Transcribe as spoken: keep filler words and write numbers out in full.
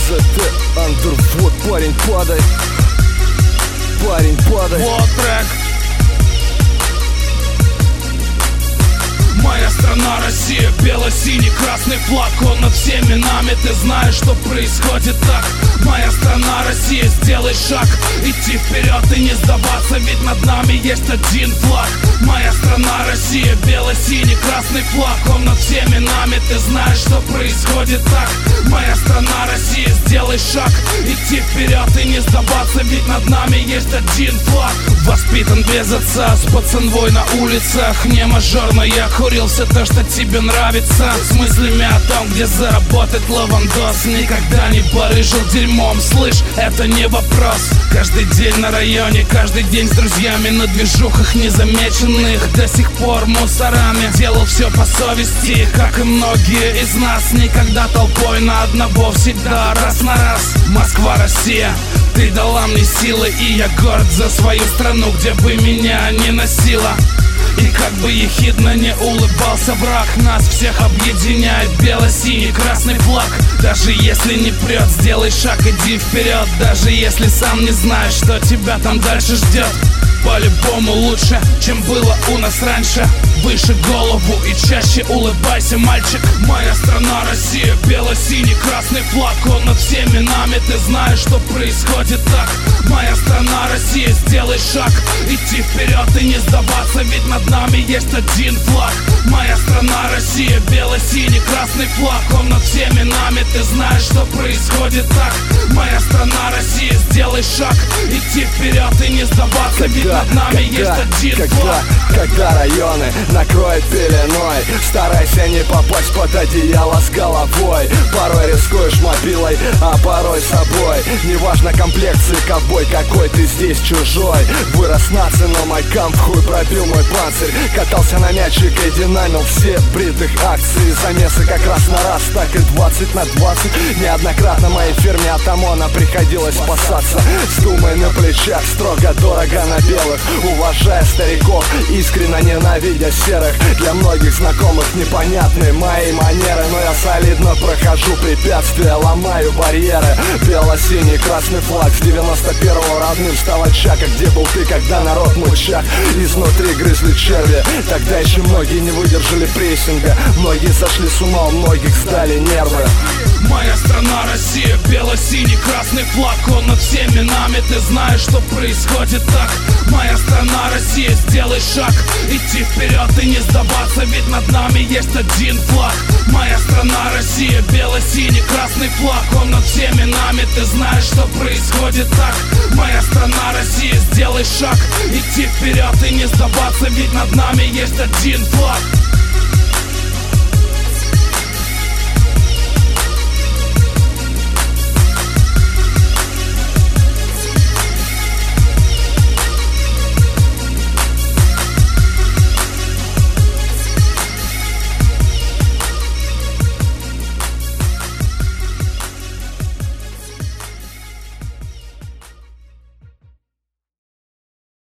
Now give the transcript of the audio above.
ЗТ Underwood. Парень, падай. Парень, падай. Вот трек. Моя страна Россия, бело-синий красный флаг, он над всеми нами, ты знаешь, что происходит так. Моя страна Россия, сделай шаг, идти вперед и не сдаваться, ведь над нами есть один флаг. Моя страна Россия, бело-синий красный флаг, он над всеми нами, ты знаешь, что происходит так. Моя страна Россия, сделай шаг, идти вперед и не сдаваться, ведь над нами есть один флаг. Воспитан без отца, с пацанвой на улицах, не мажорно я курил все то, что тебе нравится, с мыслями о том, где заработать лавандос. Никогда не барыжил дерьмом, слышь, это не вопрос. Каждый день на районе, каждый день с друзьями на движухах незамеченных, до сих пор мусорами. Делал все по совести, как и многие из нас. Никогда толпой на одного, всегда раз на раз. Москва, Россия, ты дала мне силы, и я горд за свою страну, где бы меня ни носило. И как бы ехидно не улыбался враг, нас всех объединяет бело-синий красный флаг. Даже если не прет, сделай шаг, иди вперед. Даже если сам не знаешь, что тебя там дальше ждет. По-любому лучше, чем было у нас раньше. Выше голову и чаще улыбайся, мальчик. Моя страна Россия, бело-синий красный флаг, он над всеми нами, ты знаешь, что происходит так. Моя страна Россия, сделай шаг, идти вперед и не сдаваться, ведь над нами есть один флаг. Моя страна Россия, бело-синий красный флаг, он над всеми нами, ты знаешь, что происходит так. Моя страна Россия, сделай шаг, идти вперед и не сдаваться, ведь над нами когда, есть один когда, флаг. Когда районы накроет пеленой, старайся не попасть под одеяло с головой. Порой рискуешь мобилой, а порой собой. Неважно комплекции, ковбой, какой ты здесь чужой. Вырос наци, но мой камп хуй пробил мой панцирь. Катался на мячик и динамил все бритых акций. Замесы как раз на раз, так и двадцать на двадцать. Неоднократно моей фирме от ОМОНа приходилось спасаться. С думой на плечах, строго дорого на белых. Уважая стариков, искренне ненавидя серых. Для многих знакомых непонятны мои манеры, но я солидно прохожу препятствия, ломаю барьеры. Бело-синий красный флаг с девяносто первого родным стал очага. Где был ты, когда народ мучак? Изнутри грызли черви, тогда еще многие не выдержали прессинга. Многие сошли с ума, у многих сдали нервы. Моя страна Россия, бело-синий красный флаг, он над всеми нами, ты знаешь, что происходит так. Моя страна Россия, сделай шаг, идти вперед и не сдаваться, ведь над нами есть один флаг. Моя страна Россия, бело-синий красный флаг, он над всеми нами, ты знаешь, что происходит так. Моя страна Россия, сделай шаг, идти вперед и не сдаваться, ведь над нами есть один флаг.